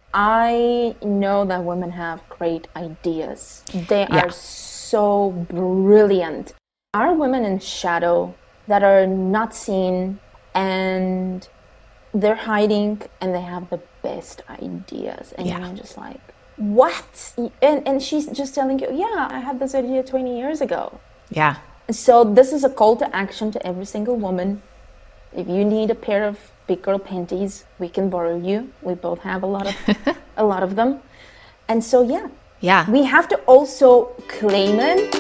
I know that women have great ideas. They are so brilliant. Are women in shadow that are not seen and they're hiding and they have the best ideas. And you're just like, what? And she's just telling you, yeah, I had this idea 20 years ago. Yeah. So this is a call to action to every single woman. If you need a pair of big girl panties, we can borrow you. We both have a lot of them. And so we have to also claim it.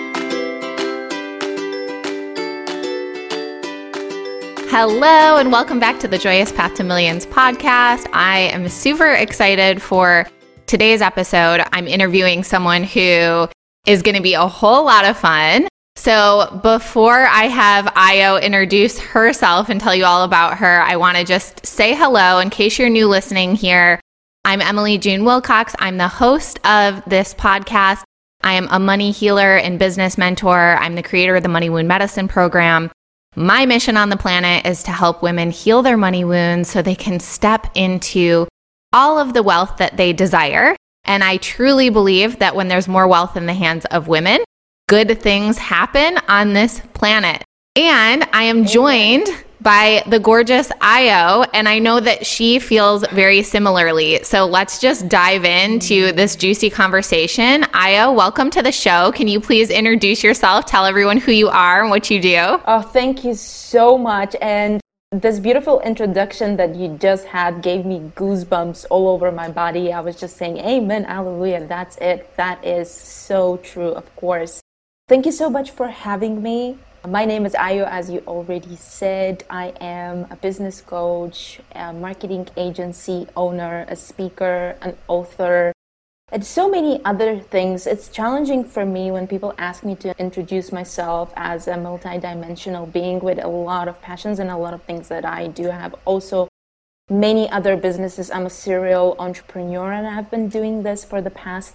Hello and welcome back to the Joyous Path to Millions podcast. I am super excited for today's episode. I'm interviewing someone who is going to be a whole lot of fun. So before I have Ayo introduce herself and tell you all about her, I want to just say hello in case you're new listening here. I'm Emily June Wilcox. I'm the host of this podcast. I am a money healer and business mentor. I'm the creator of the Money Wound Medicine program. My mission on the planet is to help women heal their money wounds so they can step into all of the wealth that they desire. And I truly believe that when there's more wealth in the hands of women, good things happen on this planet. And I am joined by the gorgeous Ayo, and I know that she feels very similarly. So let's just dive into this juicy conversation. Ayo, welcome to the show. Can you please introduce yourself, tell everyone who you are and what you do? Oh, thank you so much. And this beautiful introduction that you just had gave me goosebumps all over my body. I was just saying, amen, hallelujah, that's it. That is so true, of course. Thank you so much for having me. My name is Ayo, as you already said. I am a business coach, a marketing agency owner, a speaker, an author, and so many other things. It's challenging for me when people ask me to introduce myself as a multidimensional being with a lot of passions and a lot of things that I do. I have also many other businesses. I'm a serial entrepreneur, and I've been doing this for the past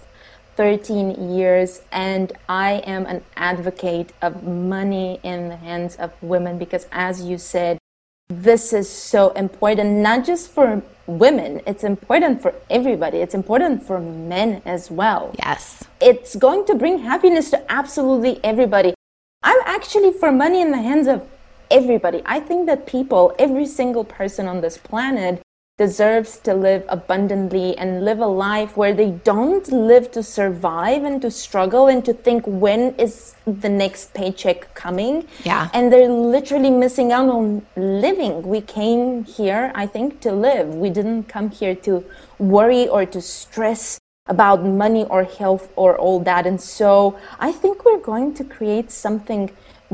13 years, and I am an advocate of money in the hands of women because, as you said, this is so important, not just for women, it's important for everybody. It's important for men as well. Yes. It's going to bring happiness to absolutely everybody. I'm actually for money in the hands of everybody. I think that people, every single person on this planet, deserves to live abundantly and live a life where they don't live to survive and to struggle and to think when is the next paycheck coming. Yeah. And they're literally missing out on living. We came here, I think, to live. We didn't come here to worry or to stress about money or health or all that. And so I think we're going to create something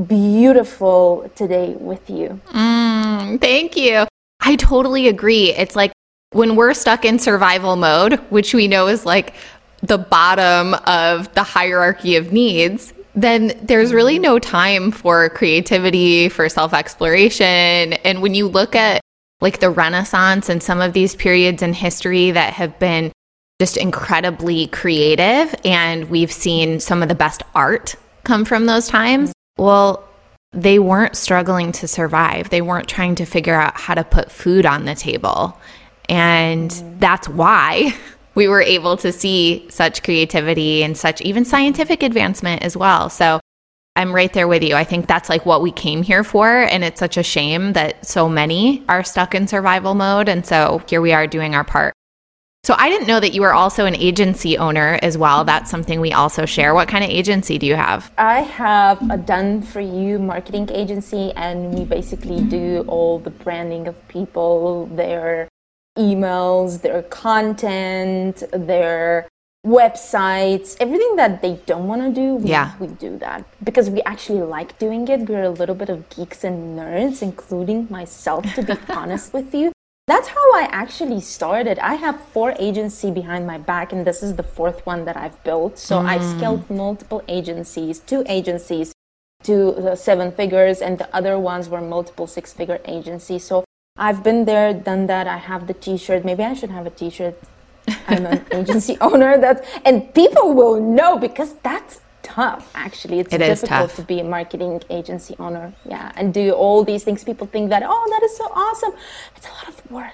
beautiful today with you. Thank you. I totally agree. It's like when we're stuck in survival mode, which we know is like the bottom of the hierarchy of needs, then there's really no time for creativity, for self-exploration. And when you look at like the Renaissance and some of these periods in history that have been just incredibly creative, and we've seen some of the best art come from those times, well, they weren't struggling to survive. They weren't trying to figure out how to put food on the table. And that's why we were able to see such creativity and such even scientific advancement as well. So I'm right there with you. I think that's like what we came here for. And it's such a shame that so many are stuck in survival mode. And so here we are doing our part. So I didn't know that you were also an agency owner as well. That's something we also share. What kind of agency do you have? I have a Done For You marketing agency, and we basically do all the branding of people, their emails, their content, their websites, everything that they don't want to do, we do that because we actually like doing it. We're a little bit of geeks and nerds, including myself, to be honest with you. That's how I actually started. I have 4 agencies behind my back, and this is the 4th one that I've built. So I've scaled multiple agencies, 2 agencies to 7 figures, and the other ones were multiple 6-figure agencies. So I've been there, done that. I have the t-shirt. Maybe I should have a t-shirt. I'm an agency owner. And people will know because that's tough, actually. It's difficult to be a marketing agency owner, and do all these things. People think that, oh, that is so awesome. It's a lot of work.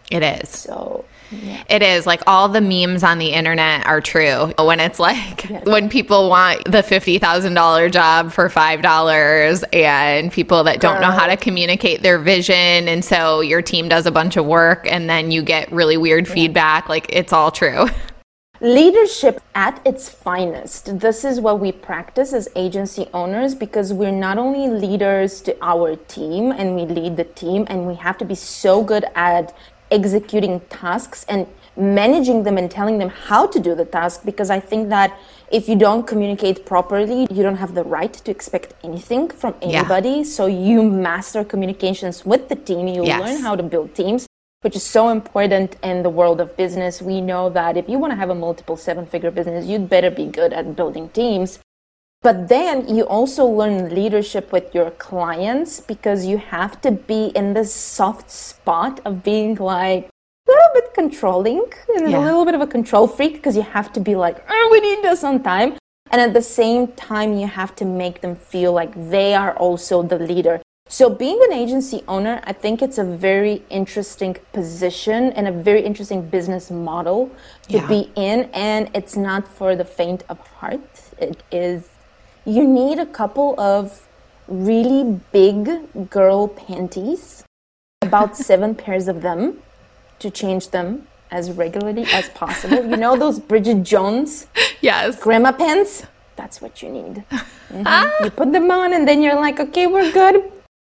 It is. So, yeah. It is. Like, all the memes on the internet are true. When it's like, Yes. when people want the $50,000 job for $5 and people that don't know how to communicate their vision. And so your team does a bunch of work and then you get really weird feedback. Like, it's all true. Leadership at its finest. This is what we practice as agency owners, because we're not only leaders to our team and we lead the team, and we have to be so good at executing tasks and managing them and telling them how to do the task, because I think that if you don't communicate properly, you don't have the right to expect anything from anybody. So you master communications with the team, you learn how to build teams, which is so important in the world of business. We know that if you want to have a multiple seven-figure business, you'd better be good at building teams. But then you also learn leadership with your clients, because you have to be in this soft spot of being like a little bit controlling and a little bit of a control freak, because you have to be like, oh, we need this on time. And at the same time, you have to make them feel like they are also the leader. So being an agency owner, I think it's a very interesting position and a very interesting business model to be in. And it's not for the faint of heart. It is, you need a couple of really big girl panties, about 7 pairs of them, to change them as regularly as possible. You know those Bridget Jones grandma pants? That's what you need. You put them on and then you're like, okay, we're good.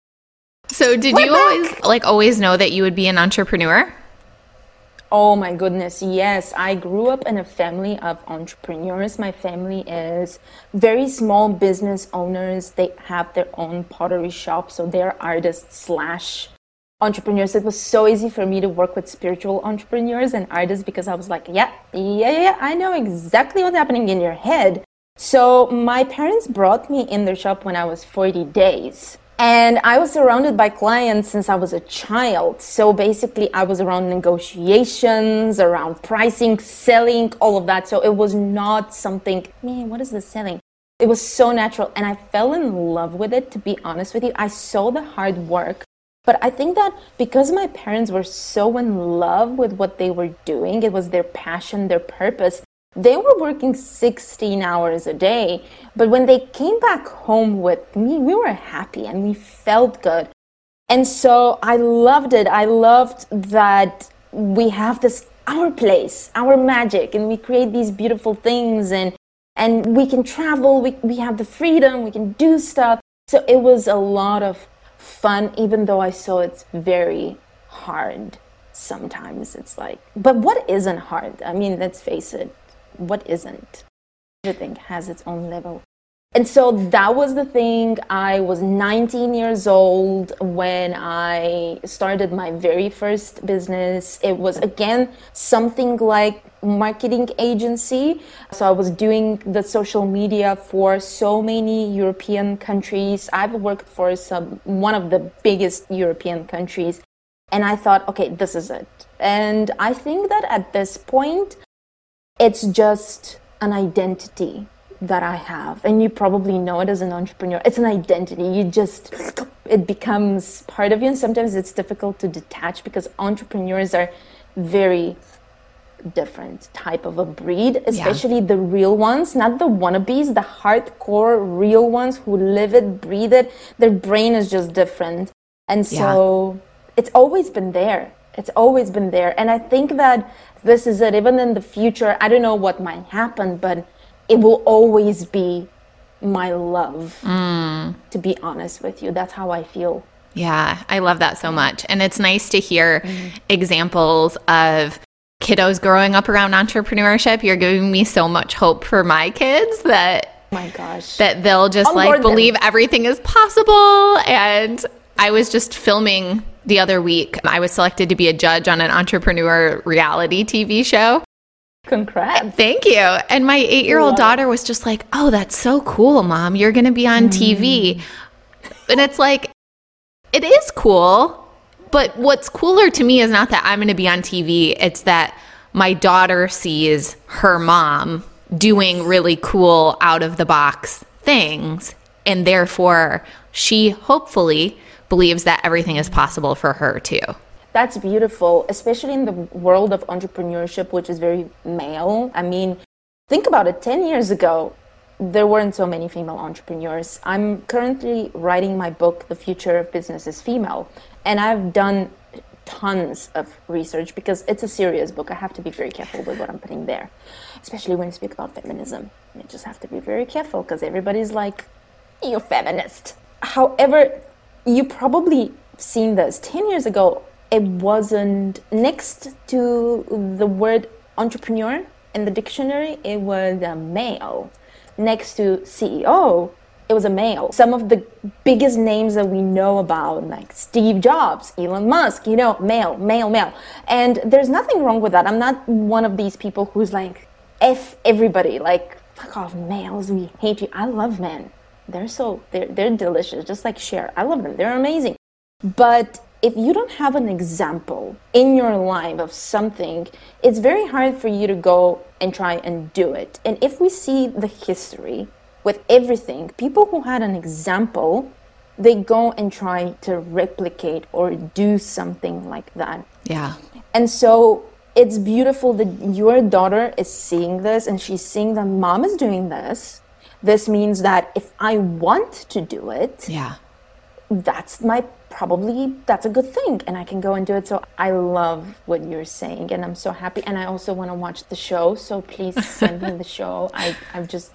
So did you always know that you would be an entrepreneur? Oh my goodness, yes. I grew up in a family of entrepreneurs. My family is very small business owners. They have their own pottery shop, so they're artists slash entrepreneurs. It was so easy for me to work with spiritual entrepreneurs and artists, because I was like, yeah, I know exactly what's happening in your head. So my parents brought me in their shop when I was 40 days. And I was surrounded by clients since I was a child. So basically I was around negotiations, around pricing, selling, all of that. So it was not something, man, what is this selling? It was so natural. And I fell in love with it, to be honest with you. I saw the hard work. But I think that because my parents were so in love with what they were doing, it was their passion, their purpose. They were working 16 hours a day, but when they came back home with me, we were happy and we felt good. And so I loved it. I loved that we have this, our place, our magic, and we create these beautiful things, and we can travel, we have the freedom, we can do stuff. So it was a lot of fun, even though I saw it's very hard sometimes. It's like, but what isn't hard? I mean, let's face it. What isn't? Everything has its own level. And so that was the thing. I was 19 years old when I started my very first business. It was, again, something like marketing agency. So I was doing the social media for so many European countries. I've worked for one of the biggest European countries. And I thought, okay, this is it. And I think that at this point, it's just an identity that I have. And you probably know it as an entrepreneur. It's an identity. It becomes part of you. And sometimes it's difficult to detach, because entrepreneurs are very different type of a breed, especially the real ones, not the wannabes, the hardcore real ones who live it, breathe it. Their brain is just different. And so it's always been there. It's always been there. And I think that this is it. Even in the future, I don't know what might happen, but it will always be my love, to be honest with you. That's how I feel. Yeah, I love that so much. And it's nice to hear examples of kiddos growing up around entrepreneurship. You're giving me so much hope for my kids that, oh my gosh, that they'll just like believe everything is possible. And I was just filming the other week. I was selected to be a judge on an entrepreneur reality TV show. Congrats. Thank you. And my 8-year-old daughter was just like, oh, that's so cool, Mom. You're going to be on TV. And it's like, it is cool. But what's cooler to me is not that I'm going to be on TV. It's that my daughter sees her mom doing really cool out of the box things. And therefore, she hopefully believes that everything is possible for her too. That's beautiful, especially in the world of entrepreneurship, which is very male. I mean, think about it. 10 years ago, there weren't so many female entrepreneurs. I'm currently writing my book, The Future of Business is Female, and I've done tons of research because it's a serious book. I have to be very careful with what I'm putting there, especially when you speak about feminism. You just have to be very careful because everybody's like, you're feminist. However, you probably seen this. 10 years ago, it wasn't next to the word entrepreneur in the dictionary, it was a male. Next to CEO, it was a male. Some of the biggest names that we know about, like Steve Jobs, Elon Musk, male. And there's nothing wrong with that. I'm not one of these people who's like, F everybody, like, fuck off, males, we hate you. I love men. They're delicious, just like Cher. I love them, they're amazing. But if you don't have an example in your life of something, it's very hard for you to go and try and do it. And if we see the history with everything, people who had an example, they go and try to replicate or do something like that. Yeah. And so it's beautiful that your daughter is seeing this and she's seeing that mom is doing this. This means that if I want to do it, that's a good thing and I can go and do it. So I love what you're saying and I'm so happy. And I also want to watch the show. So please send me the show. I'm just,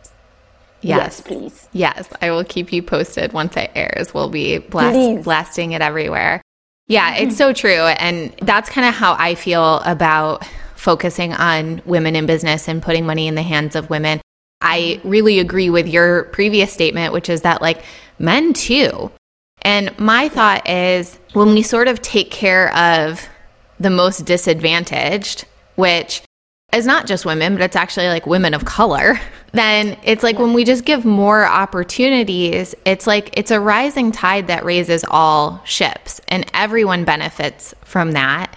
yes, please. Yes, I will keep you posted once it airs. We'll be blasting it everywhere. Yeah, it's so true. And that's kind of how I feel about focusing on women in business and putting money in the hands of women. I really agree with your previous statement, which is that like men too. And my thought is when we sort of take care of the most disadvantaged, which is not just women, but it's actually like women of color, then it's like when we just give more opportunities, it's like it's a rising tide that raises all ships and everyone benefits from that.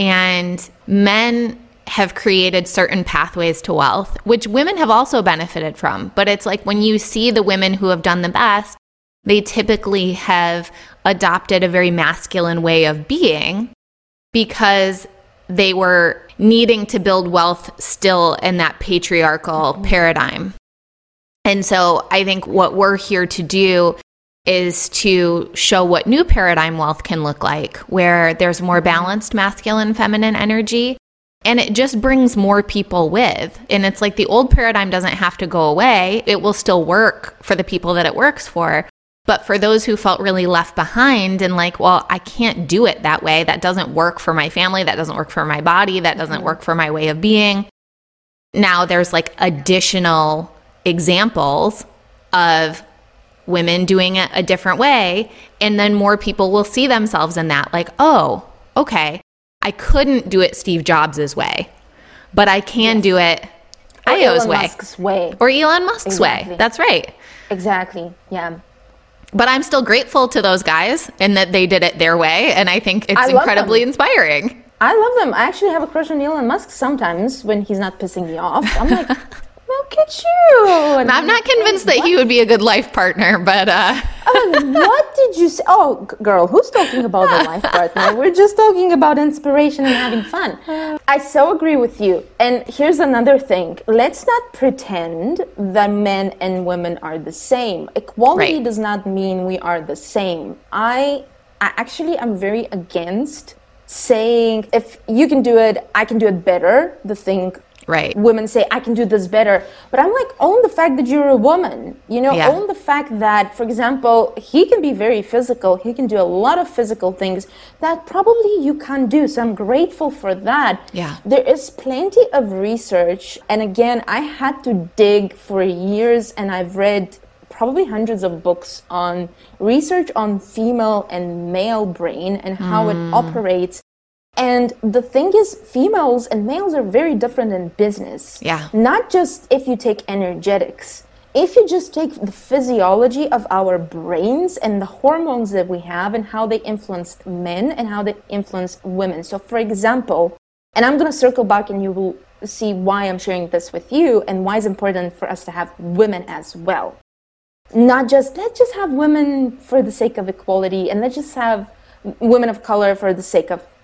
And men have created certain pathways to wealth, which women have also benefited from. But it's like when you see the women who have done the best, they typically have adopted a very masculine way of being because they were needing to build wealth still in that patriarchal paradigm. And so I think what we're here to do is to show what new paradigm wealth can look like, where there's more balanced masculine, feminine energy. And it just brings more people with. And it's like the old paradigm doesn't have to go away. It will still work for the people that it works for. But for those who felt really left behind and like, well, I can't do it that way. That doesn't work for my family. That doesn't work for my body. That doesn't work for my way of being. Now there's like additional examples of women doing it a different way. And then more people will see themselves in that. Like, oh, okay. I couldn't do it Steve Jobs' way, but I can do it Io's way. Musk's way. Or Elon Musk's way. That's right. Exactly. Yeah. But I'm still grateful to those guys and that they did it their way. And I think it's incredibly inspiring. I love them. I actually have a crush on Elon Musk sometimes when he's not pissing me off. I'm like, look at you. And I'm not convinced that he would be a good life partner, but... what did you say? Oh, girl, who's talking about the life partner? We're just talking about inspiration and having fun. I so agree with you. And here's another thing. Let's not pretend that men and women are the same. Equality does not mean we are the same. I actually am very against saying, if you can do it, I can do it better. The thing women say, I can do this better. But I'm like, own the fact that you're a woman. Own the fact that, for example, he can be very physical. He can do a lot of physical things that probably you can't do. So I'm grateful for that. Yeah. There is plenty of research. And again, I had to dig for years and I've read probably hundreds of books on research on female and male brain and how it operates. And the thing is, females and males are very different in business. Yeah. Not just if you take energetics. If you just take the physiology of our brains and the hormones that we have and how they influence men and how they influence women. So for example, and I'm going to circle back and you will see why I'm sharing this with you and why it's important for us to have women as well. Not just, let's just have women for the sake of equality and let's just have women of color for the sake of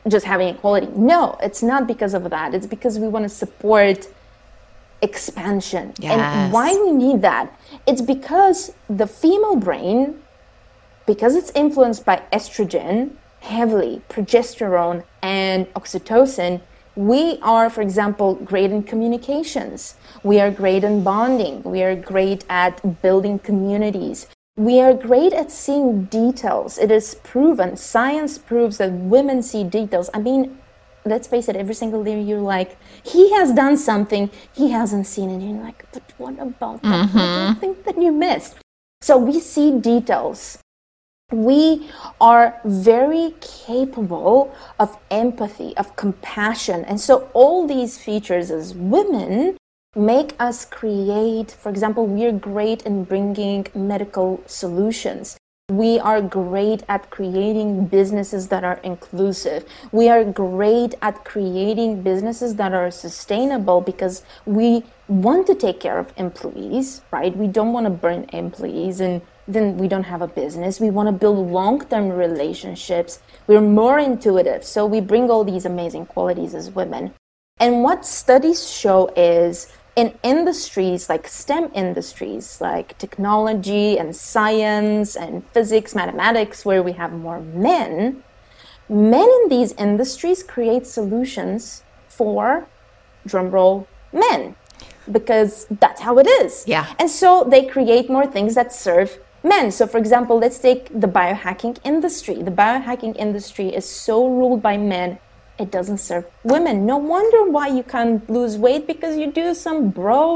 just having equality. No, it's not because of that. It's because we want to support expansion. Yes. And why we need that? It's because the female brain, because it's influenced by estrogen heavily, progesterone and oxytocin, we are, for example, great in communications. We are great in bonding. We are great at building communities. We are great at seeing details. It is proven, science proves that women see details. I mean, let's face it, every single day you're like, he has done something he hasn't seen, and you're like, but what about that? What do you think that you missed? So we see details. We are very capable of empathy, of compassion. And so all these features as women make us create, for example, we are great in bringing medical solutions. We are great at creating businesses that are inclusive. We are great at creating businesses that are sustainable because we want to take care of employees, right? We don't want to burn employees and then we don't have a business. We want to build long-term relationships. We're more intuitive. So we bring all these amazing qualities as women. And what studies show is in industries like STEM industries, like technology and science and physics, mathematics, where we have more men in these industries create solutions for, drumroll, men, because that's how it is. Yeah. And so they create more things that serve men. So for example, let's take the biohacking industry. The biohacking industry is so ruled by men, it doesn't serve women. No wonder why you can't lose weight, because you do some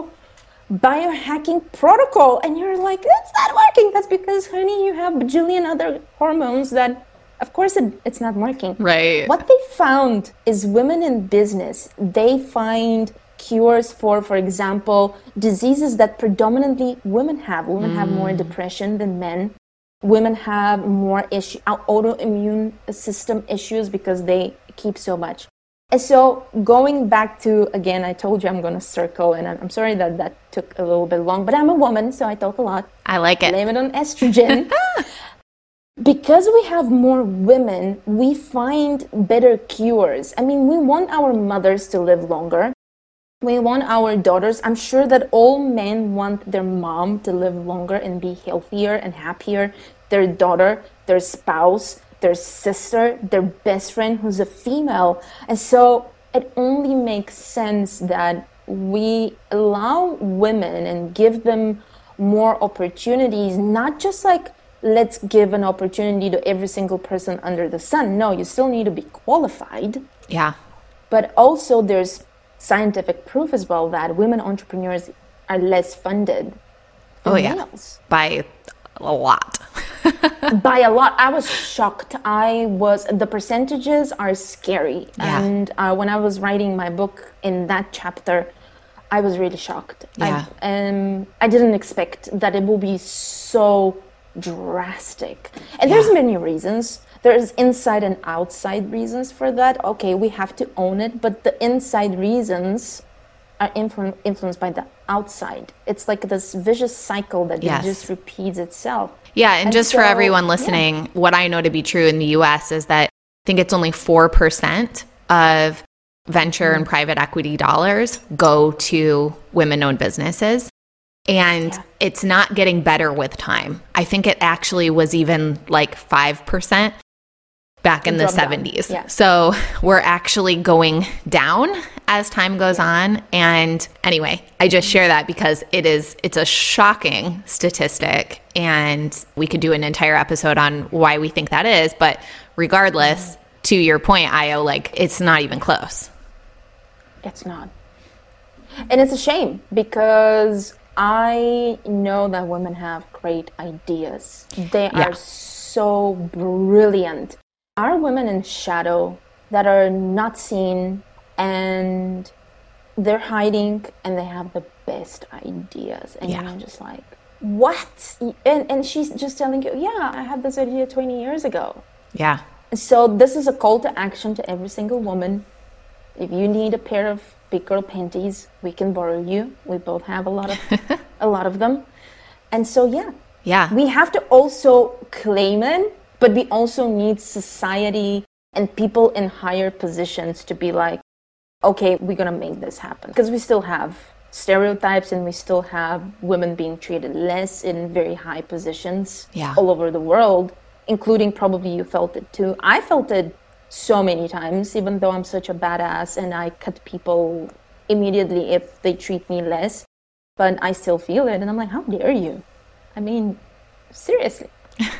biohacking protocol and you're like, it's not working. That's because, honey, you have a bajillion other hormones that, of course, it's not working. Right. What they found is women in business, they find cures for example, diseases that predominantly women have. Women have more depression than men. Women have more autoimmune system issues because they keep so much. And so going back to, again, I told you I'm going to circle, and I'm sorry that took a little bit long, but I'm a woman, so I talk a lot. I like it. Blame it on estrogen. Because we have more women, we find better cures. I mean, we want our mothers to live longer. We want our daughters. I'm sure that all men want their mom to live longer and be healthier and happier. Their daughter, their spouse, their sister, their best friend who's a female. And so it only makes sense that we allow women and give them more opportunities, not just like, let's give an opportunity to every single person under the sun. No, you still need to be qualified. Yeah. But also there's scientific proof as well that women entrepreneurs are less funded than males. By a lot. By a lot. I was shocked. The percentages are scary. Yeah. And when I was writing my book in that chapter, I was really shocked. Yeah. I didn't expect that it will be so drastic. And there's many reasons. There's inside and outside reasons for that. Okay, we have to own it, but the inside reasons are influenced by the outside. It's like this vicious cycle that just repeats itself. Yeah, and just for everyone listening, what I know to be true in the US is that I think it's only 4% of venture and private equity dollars go to women-owned businesses. And it's not getting better with time. I think it actually was even like 5% back in the 70s. Yeah. So we're actually going down as time goes on. And anyway, I just share that because it's a shocking statistic, and we could do an entire episode on why we think that is. But regardless, to your point, Ayo, like, it's not even close. It's not. And it's a shame because I know that women have great ideas. They are so brilliant. Are women in shadow that are not seen, and they're hiding, and they have the best ideas. And you're just like, what? And she's just telling you, I had this idea 20 years ago. Yeah. So this is a call to action to every single woman. If you need a pair of big girl panties, we can borrow you. We both have a lot of them. And so we have to also claim it, but we also need society and people in higher positions to be like, okay, we're going to make this happen. Because we still have stereotypes and we still have women being treated less in very high positions all over the world, including probably you felt it too. I felt it so many times, even though I'm such a badass and I cut people immediately if they treat me less, but I still feel it. And I'm like, how dare you? I mean, seriously.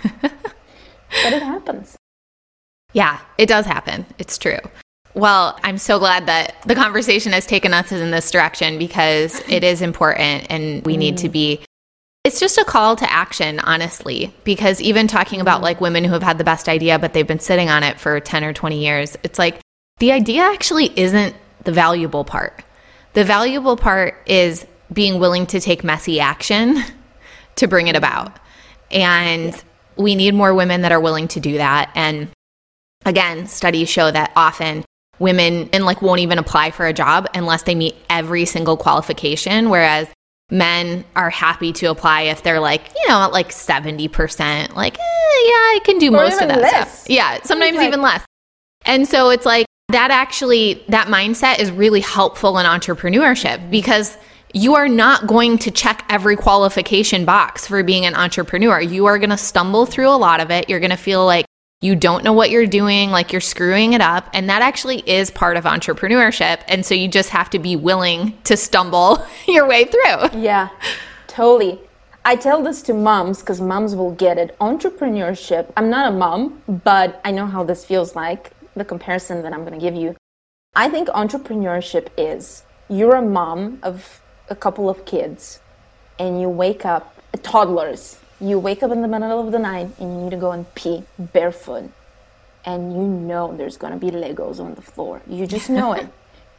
But it happens. Yeah, it does happen. It's true. Well, I'm so glad that the conversation has taken us in this direction because it is important and we need to be, it's just a call to action, honestly, because even talking about like women who have had the best idea, but they've been sitting on it for 10 or 20 years, it's like the idea actually isn't the valuable part. The valuable part is being willing to take messy action to bring it about. And we need more women that are willing to do that. And again, studies show that often women won't even apply for a job unless they meet every single qualification, whereas men are happy to apply if they're like, at like 70%, like, yeah, I can do most of that stuff. Yeah, sometimes even less. And so it's like that mindset is really helpful in entrepreneurship because you are not going to check every qualification box for being an entrepreneur. You are going to stumble through a lot of it. You're going to feel like you don't know what you're doing, like you're screwing it up. And that actually is part of entrepreneurship. And so you just have to be willing to stumble your way through. Yeah, totally. I tell this to moms because moms will get it. Entrepreneurship, I'm not a mom, but I know how this feels like, the comparison that I'm going to give you. I think entrepreneurship is you're a mom of a couple of kids and you wake up, toddlers. You wake up in the middle of the night and you need to go and pee barefoot. And you know there's going to be Legos on the floor. You just know it.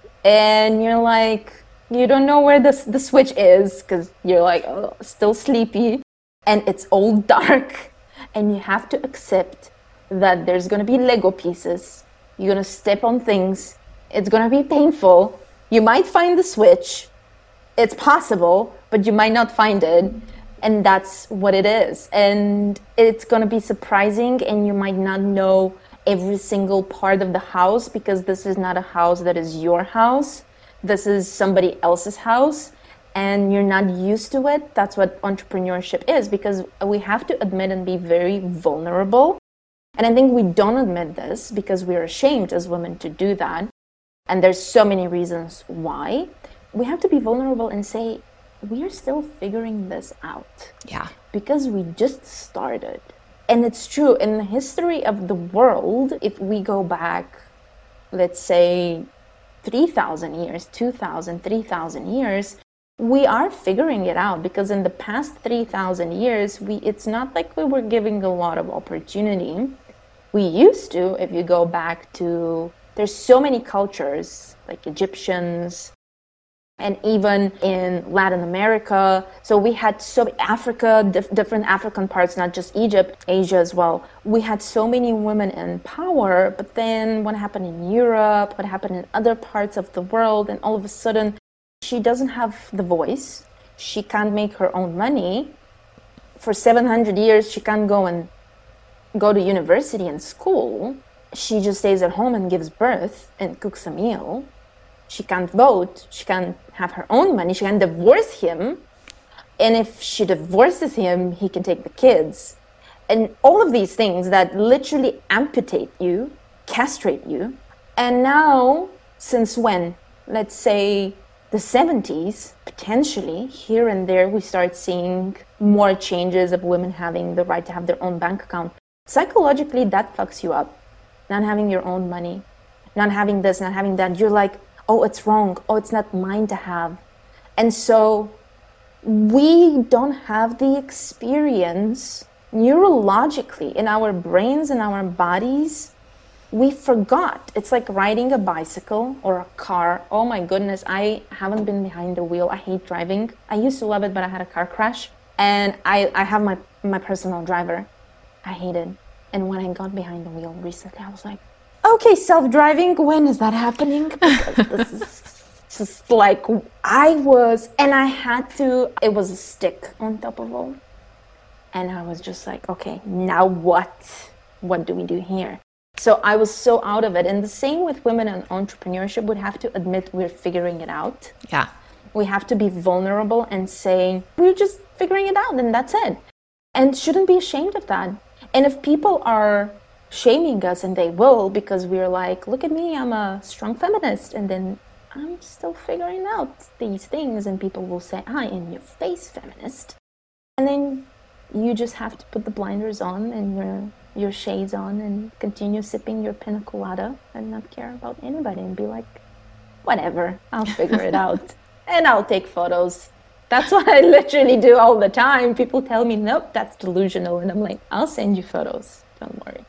And you're like, you don't know where the switch is because you're like, oh, still sleepy. And it's all dark. And you have to accept that there's going to be Lego pieces. You're going to step on things. It's going to be painful. You might find the switch. It's possible, but you might not find it. And that's what it is. And it's going to be surprising and you might not know every single part of the house because this is not a house that is your house. This is somebody else's house and you're not used to it. That's what entrepreneurship is because we have to admit and be very vulnerable. And I think we don't admit this because we're ashamed as women to do that. And there's so many reasons why. We have to be vulnerable and say, we're still figuring this out. Yeah. Because we just started. And it's true, in the history of the world, if we go back, let's say, 3,000 years, 2,000, 3,000 years, we are figuring it out. Because in the past 3,000 years, it's not like we were giving a lot of opportunity. We used to, if you go back to, there's so many cultures, like Egyptians, and even in Latin America. So we had Africa, different African parts, not just Egypt, Asia as well. We had so many women in power, but then what happened in Europe, what happened in other parts of the world, and all of a sudden, she doesn't have the voice. She can't make her own money. For 700 years, she can't go to university and school. She just stays at home and gives birth and cooks a meal. She can't vote, she can't have her own money, she can't divorce him. And if she divorces him, he can take the kids. And all of these things that literally amputate you, castrate you. And now, since when? Let's say the 70s, potentially, here and there, we start seeing more changes of women having the right to have their own bank account. Psychologically, that fucks you up. Not having your own money, not having this, not having that. You're like, oh, it's wrong. Oh, it's not mine to have. And so we don't have the experience neurologically in our brains and our bodies. We forgot. It's like riding a bicycle or a car. Oh my goodness, I haven't been behind the wheel. I hate driving. I used to love it, but I had a car crash. And I have my personal driver. I hate it. And when I got behind the wheel recently, I was like, okay, self-driving, when is that happening? Because this is just like and I had to, it was a stick on top of all. And I was just like, okay, now what? What do we do here? So I was so out of it. And the same with women in entrepreneurship, would have to admit we're figuring it out. Yeah. We have to be vulnerable and say, we're just figuring it out and that's it. And shouldn't be ashamed of that. And if people are shaming us, and they will, because we're like, look at me, I'm a strong feminist, and then I'm still figuring out these things, and people will say, in your face, feminist. And then you just have to put the blinders on and your shades on and continue sipping your pina colada and not care about anybody and be like, whatever, I'll figure it out. And I'll take photos. That's what I literally do all the time. People tell me, nope, that's delusional. And I'm like, I'll send you photos. Don't worry.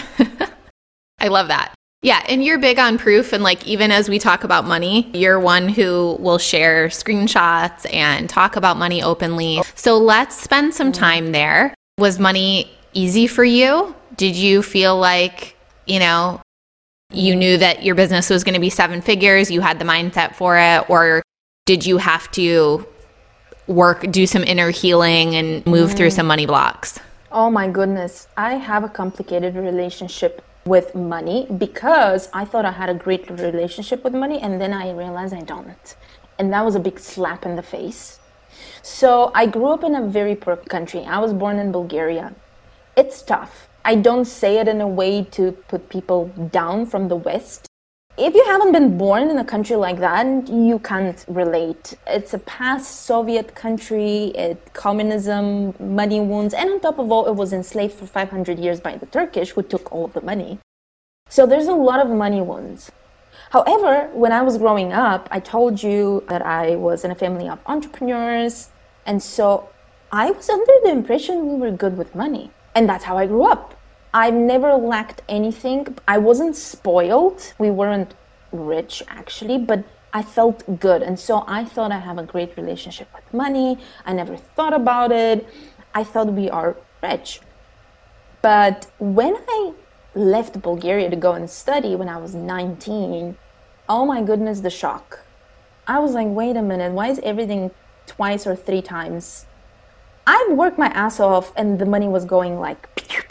I love that. Yeah. And you're big on proof. And like, even as we talk about money, you're one who will share screenshots and talk about money openly. So let's spend some time there. Was money easy for you? Did you feel like, you knew that your business was going to be 7 figures, you had the mindset for it, or did you have to do some inner healing and move through some money blocks? Oh my goodness. I have a complicated relationship with money because I thought I had a great relationship with money, and then I realized I don't. And that was a big slap in the face. So I grew up in a very poor country. I was born in Bulgaria. It's tough. I don't say it in a way to put people down from the West. If you haven't been born in a country like that, you can't relate. It's a past Soviet country, communism, money wounds, and on top of all, it was enslaved for 500 years by the Turkish, who took all of the money. So there's a lot of money wounds. However, when I was growing up, I told you that I was in a family of entrepreneurs, and so I was under the impression we were good with money. And that's how I grew up. I've never lacked anything. I wasn't spoiled. We weren't rich, actually, but I felt good. And so I thought I have a great relationship with money. I never thought about it. I thought we are rich. But when I left Bulgaria to go and study when I was 19, oh my goodness, the shock. I was like, wait a minute, why is everything twice or 3 times? I've worked my ass off and the money was going like...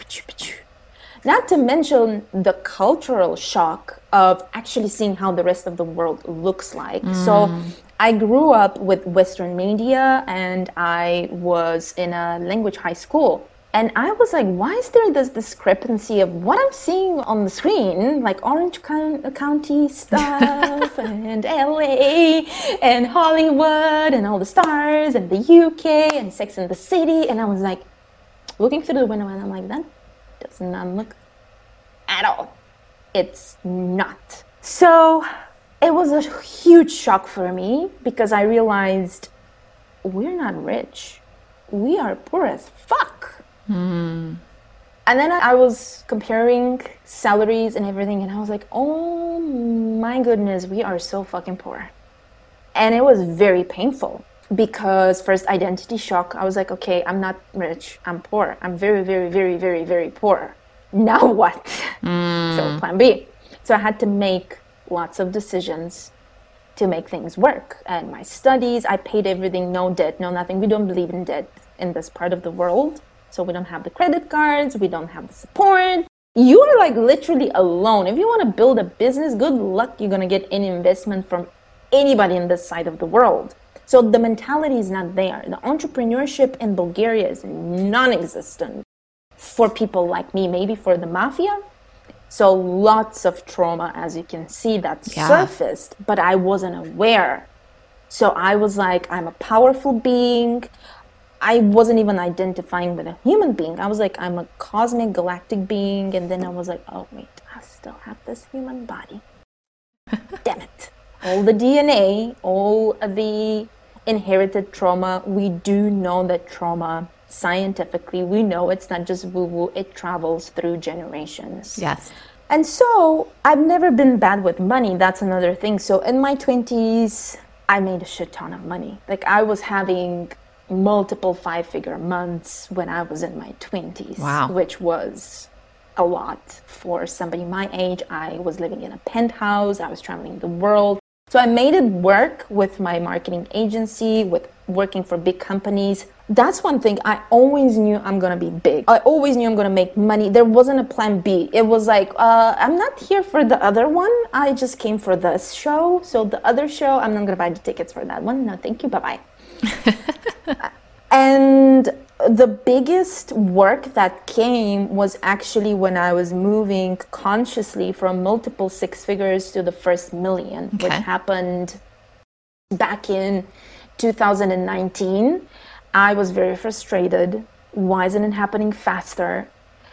Not to mention the cultural shock of actually seeing how the rest of the world looks like. So I grew up with Western media and I was in a language high school. And I was like, why is there this discrepancy of what I'm seeing on the screen, like Orange County stuff and LA and Hollywood and all the stars and the UK and Sex and the City. And I was like, looking through the window and I'm like, that does not look at all. It's not. So it was a huge shock for me because I realized we're not rich. We are poor as fuck. And then I was comparing salaries and everything and I was like, oh my goodness, we are so fucking poor. And it was very painful. Because first, identity shock. I was like, okay, I'm not rich. I'm poor. I'm very, very, very, very, very poor. Now what? So plan B. So I had to make lots of decisions to make things work. And my studies, I paid everything, no debt, no nothing. We don't believe in debt in this part of the world. So we don't have the credit cards. We don't have the support. You are like literally alone. If you want to build a business, good luck. You're going to get any investment from anybody in this side of the world. So the mentality is not there. The entrepreneurship in Bulgaria is non-existent for people like me, maybe for the mafia. So lots of trauma, as you can see, that surfaced, but I wasn't aware. So I was like, I'm a powerful being. I wasn't even identifying with a human being. I was like, I'm a cosmic galactic being. And then I was like, oh, wait, I still have this human body. Damn it. All the DNA, all the inherited trauma, we do know that trauma, scientifically, we know it's not just woo-woo, it travels through generations. Yes. And so I've never been bad with money. That's another thing. So in my 20s, I made a shit ton of money. Like I was having multiple 5-figure months when I was in my 20s, wow, which was a lot for somebody my age. I was living in a penthouse. I was traveling the world. So I made it work with my marketing agency, with working for big companies. That's one thing. I always knew I'm going to be big. I always knew I'm going to make money. There wasn't a plan B. It was like, I'm not here for the other one. I just came for this show. So the other show, I'm not going to buy the tickets for that one. No, thank you. Bye-bye. And the biggest work that came was actually when I was moving consciously from multiple six figures to the first million, which happened back in 2019. I was very frustrated. Why isn't it happening faster?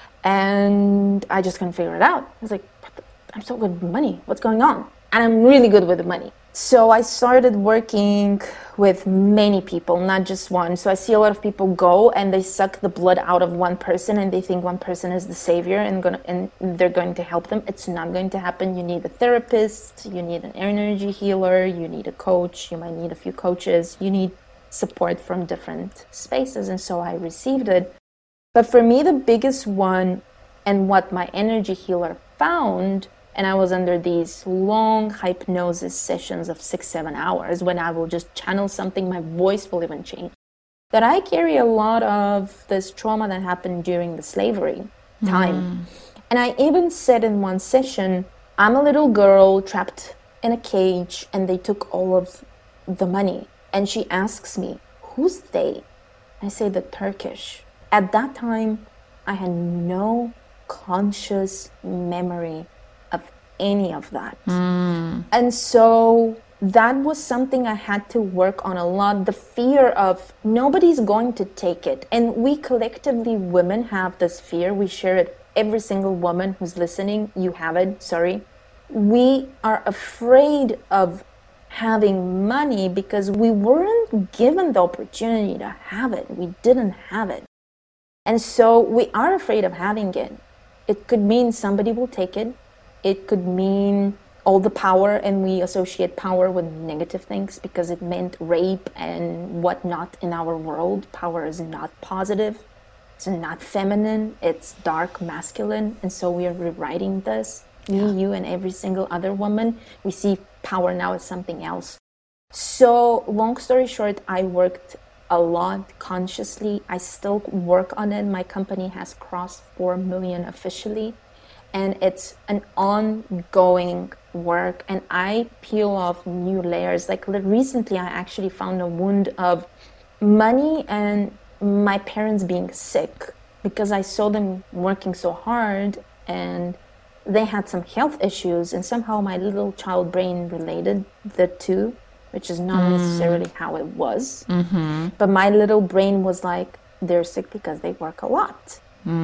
And I just couldn't figure it out. I was like, I'm so good with money. What's going on? And I'm really good with money. So I started working with many people, not just one. So I see a lot of people go and they suck the blood out of one person and they think one person is the savior and they're going to help them. It's not going to happen. You need a therapist, you need an energy healer, you need a coach, you might need a few coaches, you need support from different spaces. And so I received it. But for me, the biggest one, and what my energy healer found, and I was under these long hypnosis sessions of 6-7 hours when I will just channel something, my voice will even change, that I carry a lot of this trauma that happened during the slavery time. And I even said in one session, I'm a little girl trapped in a cage and they took all of the money. And she asks me, who's they? I say, the Turkish. At that time, I had no conscious memory of any of that. And so that was something I had to work on a lot. The fear of nobody's going to take it. And we collectively, women, have this fear. We share it. Every single woman who's listening, you have it, sorry. We are afraid of having money because we weren't given the opportunity to have it. We didn't have it. And so we are afraid of having it. It could mean somebody will take it. It could mean all the power, and we associate power with negative things because it meant rape and whatnot in our world. Power is not positive. It's not feminine. It's dark masculine. And so we are rewriting this. Me, you, and every single other woman, we see power now as something else. So long story short, I worked a lot consciously. I still work on it. My company has crossed 4 million officially, and it's an ongoing work. And I peel off new layers. Like recently, I actually found a wound of money and my parents being sick because I saw them working so hard and they had some health issues, and somehow my little child brain related the two, which is not necessarily how it was. But my little brain was like, they're sick because they work a lot.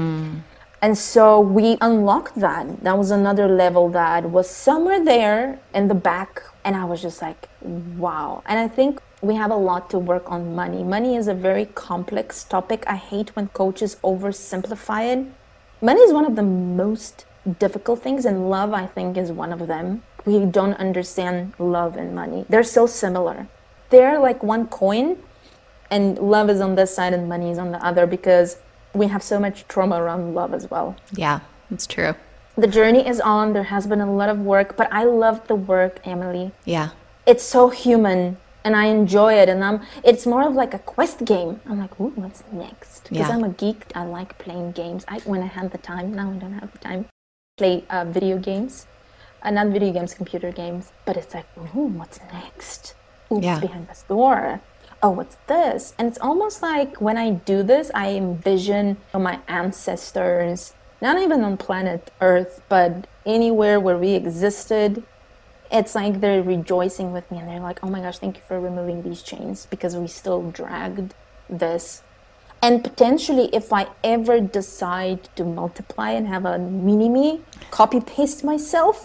And so we unlocked that. That was another level that was somewhere there in the back. And I was just like, wow. And I think we have a lot to work on money. Money is a very complex topic. I hate when coaches oversimplify it. Money is one of the most difficult things, and love, I think, is one of them. We don't understand love and money. They're so similar. They're like one coin, and love is on this side and money is on the other because we have so much trauma around love as well. Yeah, that's true. The journey is on. There has been a lot of work, but I love the work, Emily. Yeah. It's so human, and I enjoy it, and it's more of like a quest game. I'm like, ooh, what's next? Because I'm a geek. I like playing games. When I had the time. Now I don't have the time. Play video games. Not video games, computer games. But it's like, ooh, what's next? Ooh, what's behind this door? Oh, what's this? And it's almost like when I do this, I envision my ancestors, not even on planet Earth, but anywhere where we existed. It's like they're rejoicing with me and they're like, oh my gosh, thank you for removing these chains because we still dragged this. And potentially, if I ever decide to multiply and have a mini-me, copy-paste myself,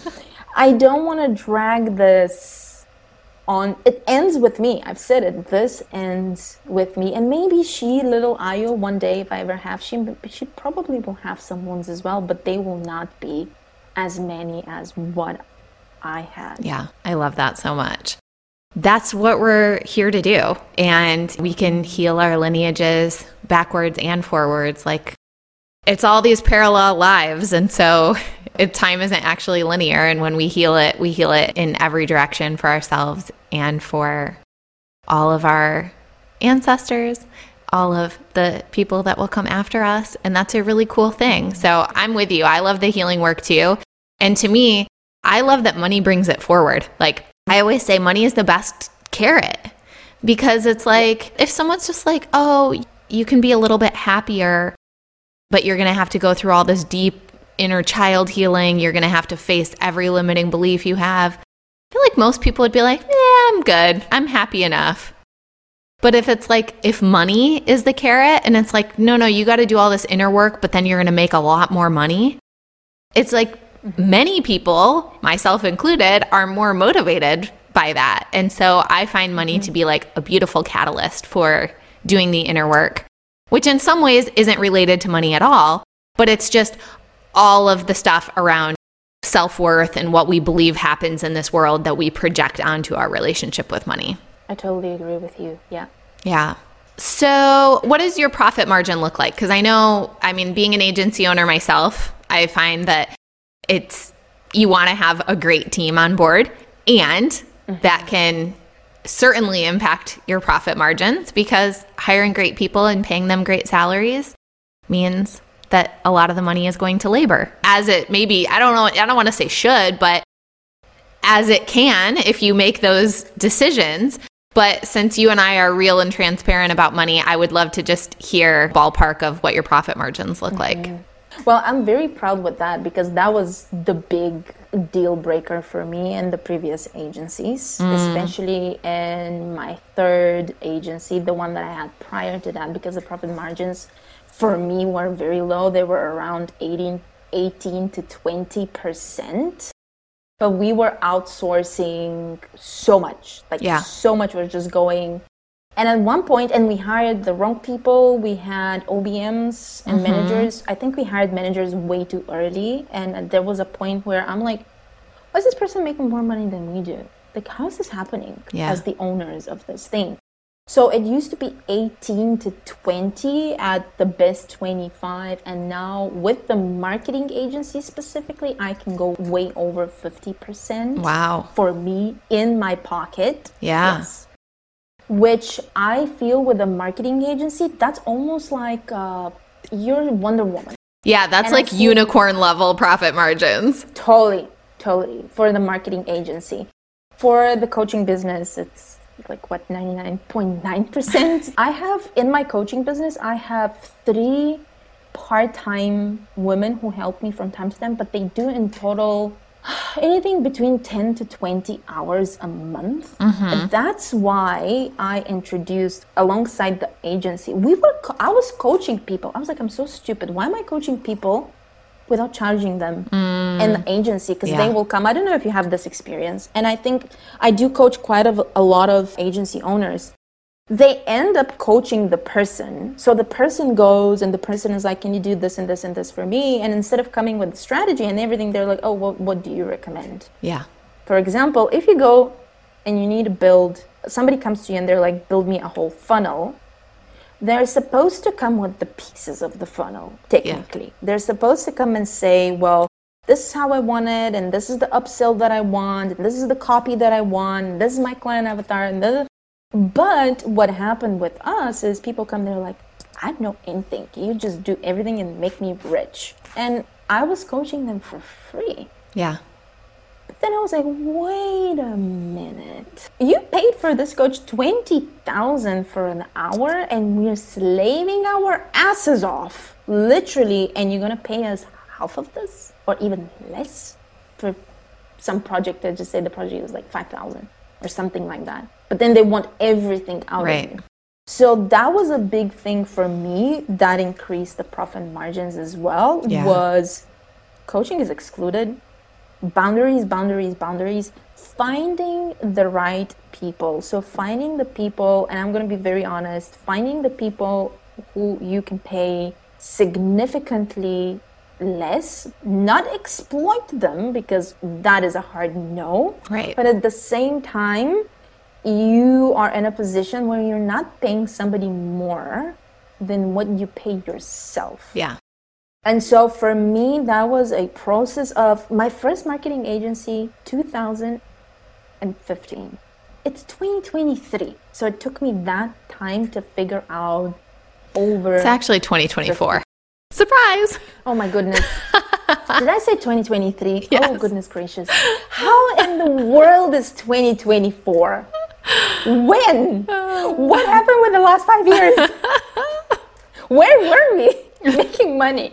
I don't want to drag this on. It ends with me. I've said it. This ends with me. And maybe little Ayo, one day, if I ever have, she probably will have some wounds as well, but they will not be as many as what I had. Yeah, I love that so much. That's what we're here to do. And we can heal our lineages backwards and forwards. Like, it's all these parallel lives. And so time isn't actually linear. And when we heal it in every direction for ourselves and for all of our ancestors all of the people that will come after us. And that's a really cool thing. So I'm with you. I love the healing work too. And to me, I love that money brings it forward. Like I always say, money is the best carrot, because it's like, if someone's just like, oh, you can be a little bit happier, but you're going to have to go through all this deep inner child healing. You're going to have to face every limiting belief you have. I feel like most people would be like, I'm good. I'm happy enough. But if it's like, if money is the carrot and it's like, no, you got to do all this inner work, but then you're going to make a lot more money. It's like many people, myself included, are more motivated by that. And so I find money to be like a beautiful catalyst for doing the inner work, which in some ways isn't related to money at all, but it's just all of the stuff around self-worth and what we believe happens in this world that we project onto our relationship with money. I totally agree with you. Yeah. Yeah. So what does your profit margin look like? Because being an agency owner myself, I find that you want to have a great team on board, and that can certainly impact your profit margins, because hiring great people and paying them great salaries means that a lot of the money is going to labor, as it maybe, I don't want to say should, but as it can if you make those decisions. But since you and I are real and transparent about money, I would love to just hear ballpark of what your profit margins look like. Well, I'm very proud with that, because that was the big deal breaker for me in the previous agencies, especially in my third agency, the one that I had prior to that, because the profit margins for me were very low. They were around 18 to 20%. But we were outsourcing so much, so much was just going. And at one point, and we hired the wrong people. We had OBMs and managers. I think we hired managers way too early. And there was a point where I'm like, why is this person making more money than we do? Like, how is this happening as the owners of this thing? So it used to be 18 to 20, at the best 25. And now with the marketing agency specifically, I can go way over 50%. Wow. For me in my pocket. Yeah. Yes. Which I feel with a marketing agency, that's almost like you're Wonder Woman. Yeah, that's like unicorn level profit margins. Totally. For the marketing agency. For the coaching business, it's like 99.9%. I have, in my coaching business, I have 3 part-time women who help me from time to time, but they do in total anything between 10 to 20 hours a month. That's why I introduced, alongside the agency, I was coaching people. I was like, I'm so stupid. Why am I coaching people without charging them in the agency? Because they will come. I don't know if you have this experience. And I think I do coach quite a lot of agency owners. They end up coaching the person. So the person goes and the person is like, can you do this and this and this for me? And instead of coming with the strategy and everything, they're like, oh, well, what do you recommend? Yeah. For example, if you go and you need to build, somebody comes to you and they're like, build me a whole funnel. They're supposed to come with the pieces of the funnel, technically. They're supposed to come and say, well, this is how I want it, and this is the upsell that I want, and this is the copy that I want, and this is my client avatar, and this. But what happened with us is people come, they're like, I don't know anything. You just do everything and make me rich. And I was coaching them for free. Yeah. But then I was like, wait a minute. You paid for this coach $20,000 for an hour, and we're slaving our asses off, literally, and you're gonna pay us half of this, or even less, for some project that just say the project is like $5,000 or something like that. But then they want everything out of you. So that was a big thing for me that increased the profit margins as well. Was coaching is excluded. Boundaries. Finding the right people. So finding the people, and I'm going to be very honest, finding the people who you can pay significantly less, not exploit them, because that is a hard no. Right. But at the same time, you are in a position where you're not paying somebody more than what you pay yourself. Yeah. And so for me, that was a process of my first marketing agency, 2015. It's 2023. So it took me that time to figure out over. It's actually 2024. 50. Surprise! Oh my goodness. Did I say 2023? Yes. Oh goodness gracious. How in the world is 2024? When? What happened with the last 5 years? Where were we making money?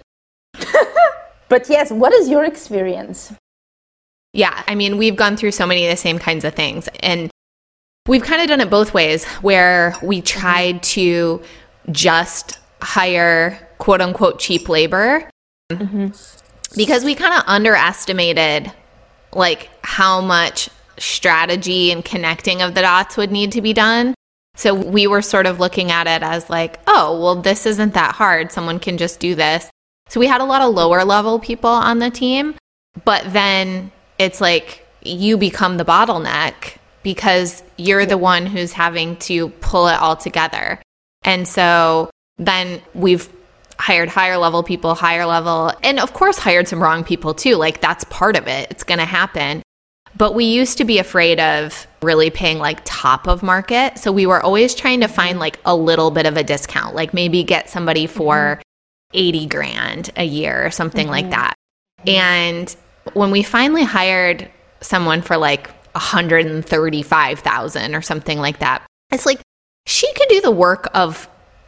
But yes, what is your experience? Yeah, I mean, we've gone through so many of the same kinds of things. And we've kind of done it both ways, where we tried to just hire quote unquote cheap labor because we kind of underestimated like how much strategy and connecting of the dots would need to be done. So we were sort of looking at it as like, oh, well, this isn't that hard. Someone can just do this. So we had a lot of lower level people on the team, but then it's like you become the bottleneck because you're the one who's having to pull it all together. And so then we've hired higher level people, and of course hired some wrong people too. Like that's part of it. It's going to happen. But we used to be afraid of really paying like top of market. So we were always trying to find like a little bit of a discount, like maybe get somebody for $80,000 a year or something like that. And when we finally hired someone for like $135,000 or something like that, it's like she could do the work of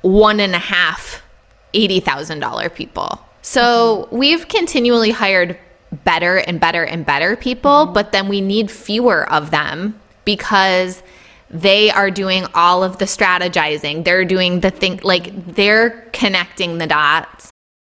1.5 $80,000 people. So we've continually hired better and better and better people, but then we need fewer of them because they are doing all of the strategizing. They're doing the thing, like they're connecting the dots.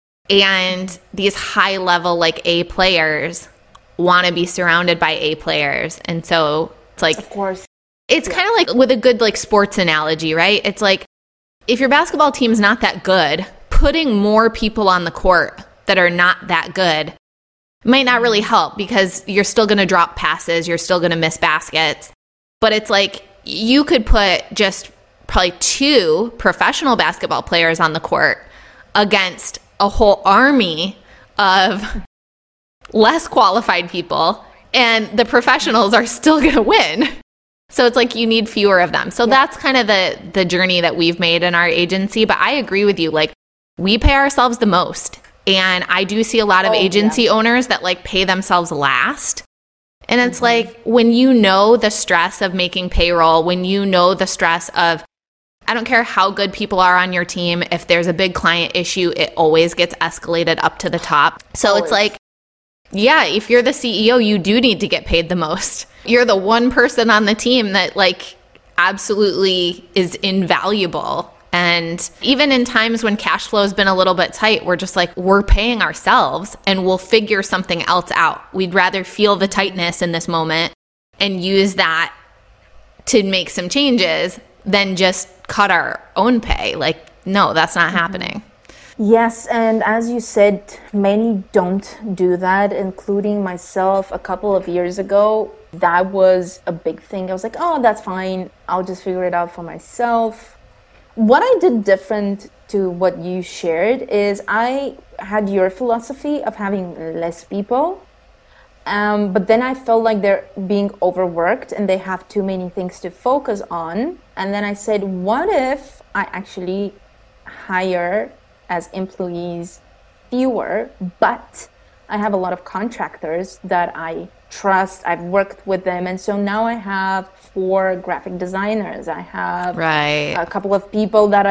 And these high level, like A players want to be surrounded by A players. And so it's like, of course, it's kind of like with a good like sports analogy, right? It's like if your basketball team's not that good, putting more people on the court that are not that good might not really help because you're still going to drop passes, you're still going to miss baskets. But it's like you could put just probably 2 professional basketball players on the court against a whole army of less qualified people, and the professionals are still going to win. So it's like you need fewer of them. So that's kind of the journey that we've made in our agency. But I agree with you. Like we pay ourselves the most. And I do see a lot of agency owners that like pay themselves last. And it's like when you know the stress of making payroll, when you know the stress of, I don't care how good people are on your team, if there's a big client issue, it always gets escalated up to the top. So it's like, yeah, if you're the CEO, you do need to get paid the most. You're the one person on the team that like absolutely is invaluable. And even in times when cash flow has been a little bit tight, we're just like, we're paying ourselves and we'll figure something else out. We'd rather feel the tightness in this moment and use that to make some changes than just cut our own pay. Like, no, that's not happening. Yes, and as you said, many don't do that, including myself a couple of years ago. That was a big thing. I was like, oh, that's fine. I'll just figure it out for myself. What I did different to what you shared is I had your philosophy of having less people, but then I felt like they're being overworked and they have too many things to focus on. And then I said, what if I actually hire as employees fewer, but I have a lot of contractors that I trust. I've worked with them. And so now I have 4 graphic designers. I have a couple of people that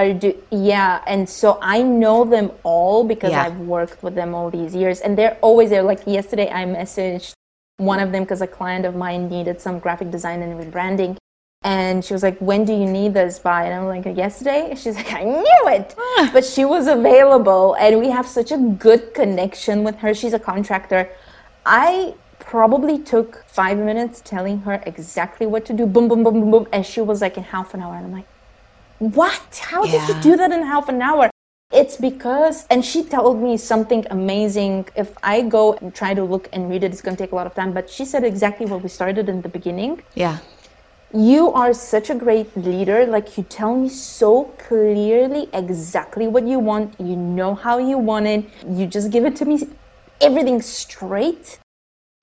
and so I know them all because I've worked with them all these years. And they're always there. Like yesterday I messaged one of them because a client of mine needed some graphic design and rebranding. And she was like, when do you need this by? And I'm like, yesterday? She's like, I knew it. But she was available and we have such a good connection with her. She's a contractor. I probably took 5 minutes telling her exactly what to do. Boom, boom, boom, boom, boom. And she was like in half an hour. And I'm like, what? How did you do that in half an hour? It's because, and she told me something amazing. If I go and try to look and read it, it's going to take a lot of time. But she said exactly what we started in the beginning. Yeah. You are such a great leader. Like you tell me so clearly exactly what you want. You know how you want it. You just give it to me, everything straight.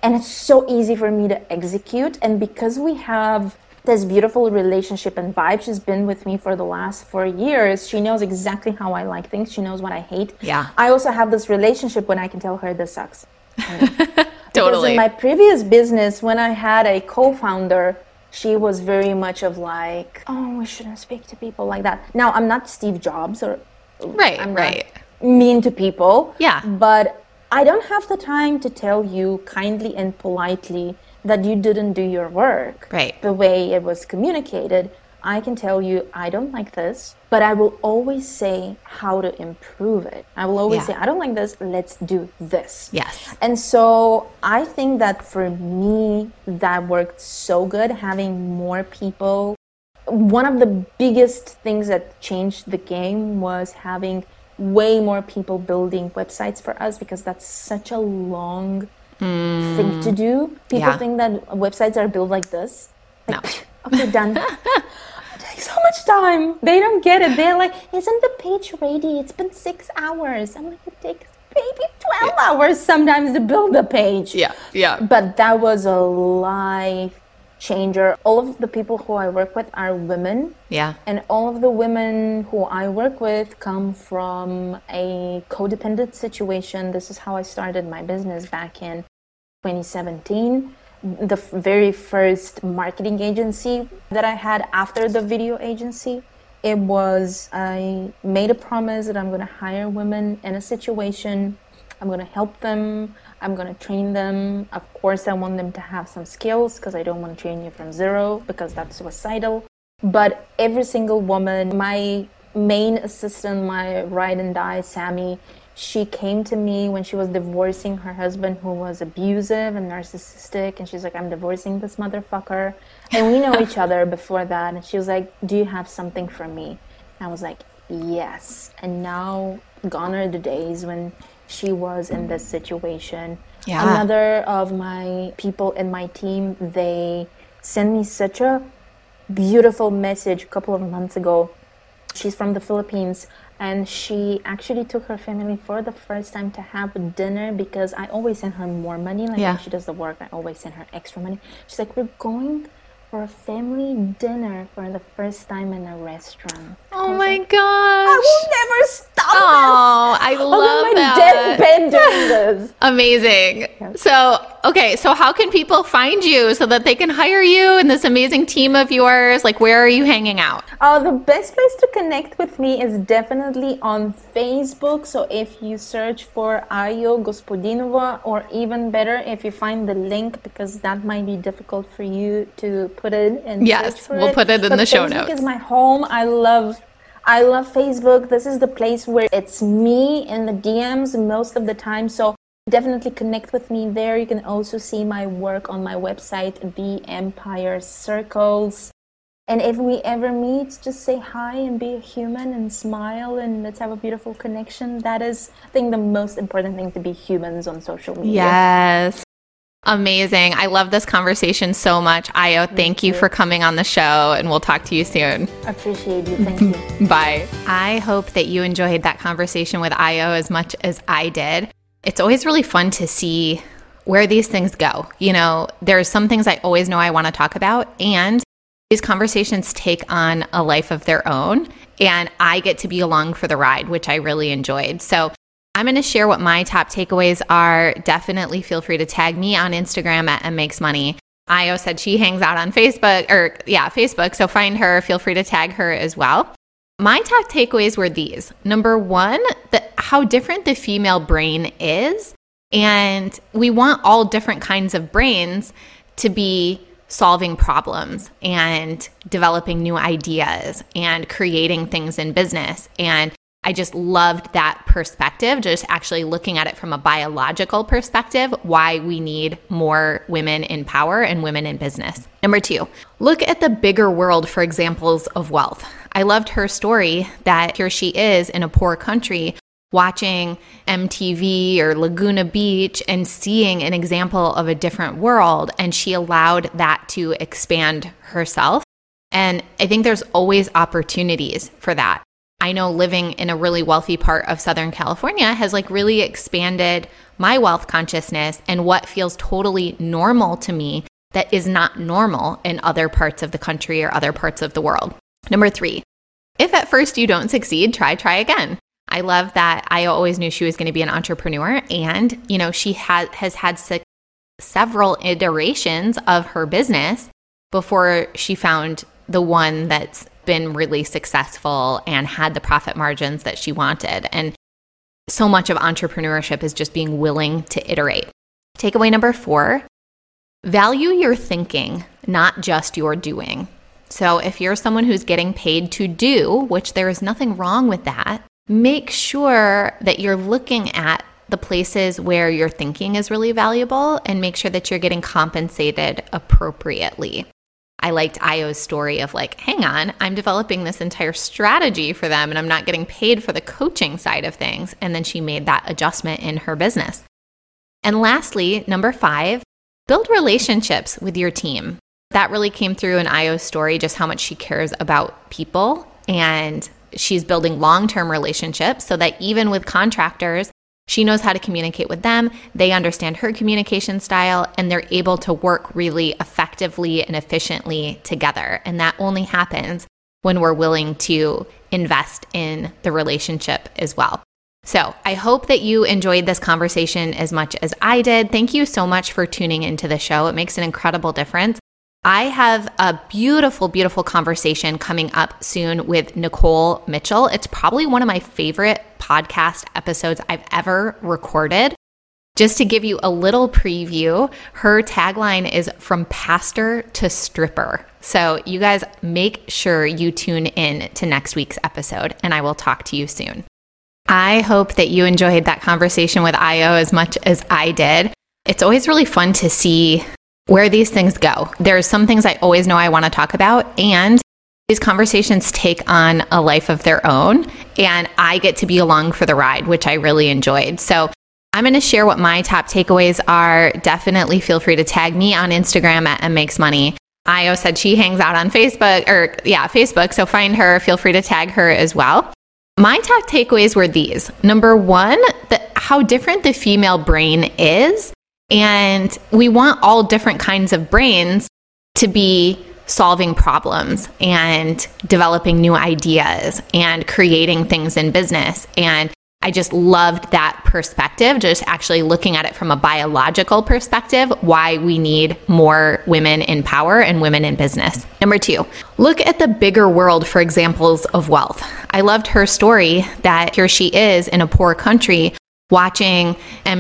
And it's so easy for me to execute. And because we have this beautiful relationship and vibe, she's been with me for the last 4 years. She knows exactly how I like things. She knows what I hate. Yeah. I also have this relationship when I can tell her this sucks. Totally. Because in my previous business, when I had a co-founder, she was very much of like, oh, we shouldn't speak to people like that. Now, I'm not Steve Jobs or I'm not mean to people. Yeah. But I don't have the time to tell you kindly and politely that you didn't do your work the way it was communicated. I can tell you, I don't like this, but I will always say how to improve it. I will always say, I don't like this, let's do this. Yes. And so I think that for me, that worked so good, having more people. One of the biggest things that changed the game was having way more people building websites for us, because that's such a long thing to do. People think that websites are built like this. Like, okay, done. It takes so much time. They don't get it. They're like, isn't the page ready? It's been 6 hours. I'm like, it takes maybe 12 hours sometimes to build a page. Yeah. But that was a life changer. All of the people who I work with are women. Yeah. And all of the women who I work with come from a codependent situation. This is how I started my business back in 2017. The very first marketing agency that I had after the video agency, it was, I made a promise that I'm going to hire women in a situation. I'm going to help them. I'm going to train them. Of course, I want them to have some skills, because I don't want to train you from zero, because that's suicidal. But every single woman, my main assistant, my ride and die, Sammy, she came to me when she was divorcing her husband, who was abusive and narcissistic. And she's like, I'm divorcing this motherfucker. And we know each other before that. And she was like, do you have something for me? And I was like, yes. And now gone are the days when she was in this situation. Yeah. Another of my people in my team, they sent me such a beautiful message a couple of months ago. She's from the Philippines, and she actually took her family for the first time to have dinner, because I always send her more money. Like when she does the work, I always send her extra money. She's like, we're going for a family dinner for the first time in a restaurant. Oh my gosh. I will never stop this. Oh, I love that. Deathbed doing this. Amazing. So how can people find you so that they can hire you and this amazing team of yours? Like, where are you hanging out? The best place to connect with me is definitely on Facebook. So if you search for Ayo Gospodinova, or even better, if you find the link, because that might be difficult for you to put it in. Yes, we'll put it in the show notes. Facebook is my home. I love Facebook. This is the place where it's me in the DMs most of the time. So definitely connect with me there. You can also see my work on my website, The Empire Circles. And if we ever meet, just say hi and be a human and smile, and let's have a beautiful connection. That is, I think, the most important thing, to be humans on social media. Yes. Amazing. I love this conversation so much. Ayo, thank you for coming on the show, and we'll talk to you soon. I appreciate you. Thank you. Bye. I hope that you enjoyed that conversation with Ayo as much as I did. It's always really fun to see where these things go. You know, there's some things I always know I want to talk about, and these conversations take on a life of their own, and I get to be along for the ride, which I really enjoyed. So I'm going to share what my top takeaways are. Definitely feel free to tag me on Instagram at mmakesmoney. Ayo said she hangs out on Facebook. So find her. Feel free to tag her as well. My top takeaways were these. Number one, how different the female brain is. And we want all different kinds of brains to be solving problems and developing new ideas and creating things in business. And I just loved that perspective, just actually looking at it from a biological perspective, why we need more women in power and women in business. Number two, look at the bigger world for examples of wealth. I loved her story that here she is in a poor country watching MTV or Laguna Beach and seeing an example of a different world, and she allowed that to expand herself. And I think there's always opportunities for that. I know living in a really wealthy part of Southern California has like really expanded my wealth consciousness and what feels totally normal to me that is not normal in other parts of the country or other parts of the world. Number 3, if at first you don't succeed, try again. I love that I always knew she was going to be an entrepreneur, and she has had several iterations of her business before she found the one that's been really successful and had the profit margins that she wanted. And so much of entrepreneurship is just being willing to iterate. Takeaway number 4, value your thinking, not just your doing. So if you're someone who's getting paid to do, which there is nothing wrong with that, make sure that you're looking at the places where your thinking is really valuable and make sure that you're getting compensated appropriately. I liked Io's story of like, hang on, I'm developing this entire strategy for them and I'm not getting paid for the coaching side of things. And then she made that adjustment in her business. And lastly, number 5, build relationships with your team. That really came through in Io's story, just how much she cares about people. And she's building long-term relationships so that even with contractors, she knows how to communicate with them. They understand her communication style and they're able to work really effectively and efficiently together. And that only happens when we're willing to invest in the relationship as well. So I hope that you enjoyed this conversation as much as I did. Thank you so much for tuning into the show. It makes an incredible difference. I have a beautiful, beautiful conversation coming up soon with Nicole Mitchell. It's probably one of my favorite podcast episodes I've ever recorded. Just to give you a little preview, her tagline is from pastor to stripper. So you guys make sure you tune in to next week's episode, and I will talk to you soon. I hope that you enjoyed that conversation with Io as much as I did. It's always really fun to see where these things go. There's some things I always know I want to talk about, and these conversations take on a life of their own, and I get to be along for the ride, which I really enjoyed. So I'm going to share what my top takeaways are. Definitely feel free to tag me on Instagram at mmakesmoney. Io said she hangs out on Facebook. So find her. Feel free to tag her as well. My top takeaways were these. Number 1, how different the female brain is. And we want all different kinds of brains to be solving problems and developing new ideas and creating things in business. And I just loved that perspective, just actually looking at it from a biological perspective, why we need more women in power and women in business. Number 2, look at the bigger world for examples of wealth. I loved her story that here she is in a poor country watching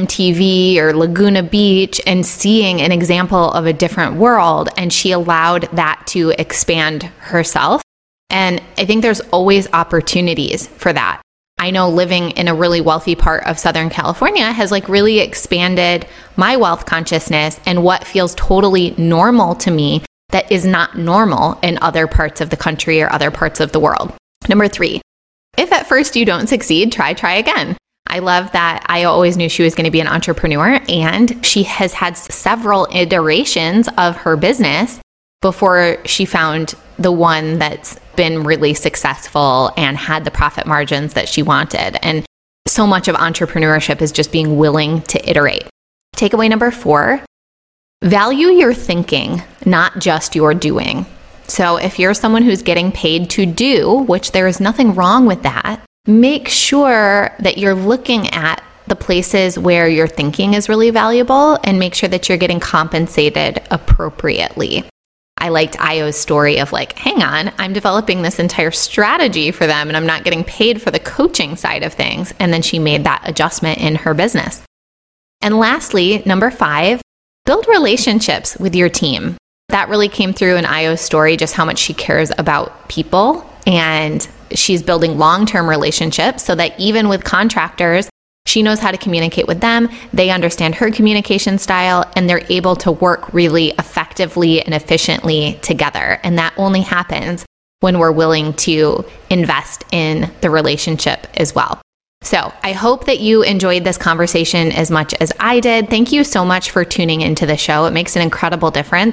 MTV or Laguna Beach and seeing an example of a different world, and she allowed that to expand herself. And I think there's always opportunities for that. I know living in a really wealthy part of Southern California has like really expanded my wealth consciousness and what feels totally normal to me that is not normal in other parts of the country or other parts of the world. Number 3, if at first you don't succeed, try again. I love that I always knew she was going to be an entrepreneur, and she has had several iterations of her business before she found the one that's been really successful and had the profit margins that she wanted. And so much of entrepreneurship is just being willing to iterate. Takeaway number 4, value your thinking, not just your doing. So if you're someone who's getting paid to do, which there is nothing wrong with that, make sure that you're looking at the places where your thinking is really valuable and make sure that you're getting compensated appropriately. I liked Io's story of like, hang on, I'm developing this entire strategy for them and I'm not getting paid for the coaching side of things. And then she made that adjustment in her business. And lastly, number 5, build relationships with your team. That really came through in Io's story, just how much she cares about people. And she's building long-term relationships so that even with contractors, she knows how to communicate with them. They understand her communication style and they're able to work really effectively and efficiently together. And that only happens when we're willing to invest in the relationship as well. So I hope that you enjoyed this conversation as much as I did. Thank you so much for tuning into the show. It makes an incredible difference.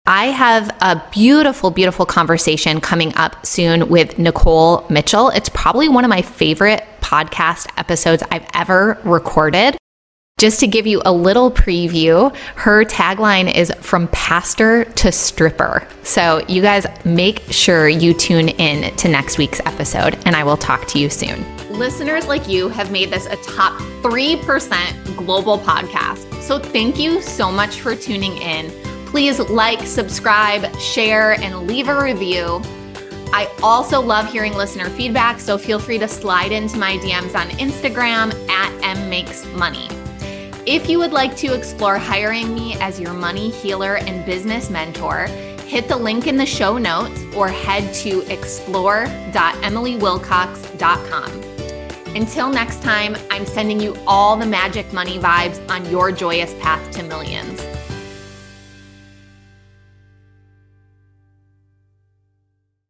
I have a beautiful, beautiful conversation coming up soon with Nicole Mitchell. It's probably one of my favorite podcast episodes I've ever recorded. Just to give you a little preview, her tagline is from pastor to stripper. So you guys make sure you tune in to next week's episode, and I will talk to you soon. Listeners like you have made this a top 3% global podcast. So thank you so much for tuning in. Please like, subscribe, share, and leave a review. I also love hearing listener feedback, so feel free to slide into my DMs on Instagram @mmakesmoney. If you would like to explore hiring me as your money healer and business mentor, hit the link in the show notes or head to explore.emilywilcox.com. Until next time, I'm sending you all the magic money vibes on your joyous path to millions.